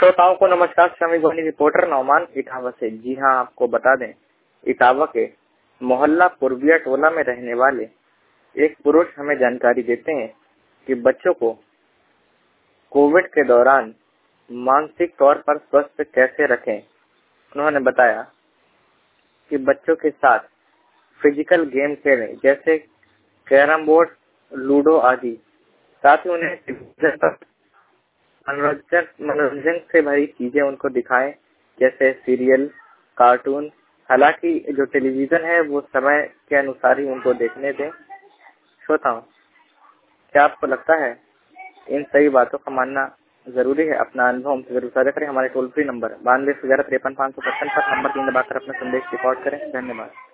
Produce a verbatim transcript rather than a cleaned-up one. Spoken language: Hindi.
श्रोताओं को नमस्कार। श्रमिक वाहिनी रिपोर्टर नौमान इटावा से। जी हाँ, आपको बता दें, इटावा के मोहल्ला पूर्विया टोला में रहने वाले एक पुरुष हमें जानकारी देते हैं कि बच्चों को कोविड के दौरान मानसिक तौर पर स्वस्थ कैसे रखें। उन्होंने बताया कि बच्चों के साथ फिजिकल गेम खेलें, जैसे कैरम बोर्ड, लूडो आदि। साथ ही उन्हें मनोरंजन मनोरंजन से भरी चीजें उनको दिखाएं, जैसे सीरियल, कार्टून। हालांकि जो टेलीविजन है वो समय के अनुसार ही उनको देखने दें। श्रोताओं, क्या आपको लगता है इन सही बातों का मानना जरूरी है? अपना अनुभव हमसे जरूर साझा करें। हमारे टोल फ्री नंबर बानवे ग्यारह तिरपन पाँच सौ पचपन पर नंबर तीन दबाकर अपना संदेश रिकॉर्ड करें। धन्यवाद।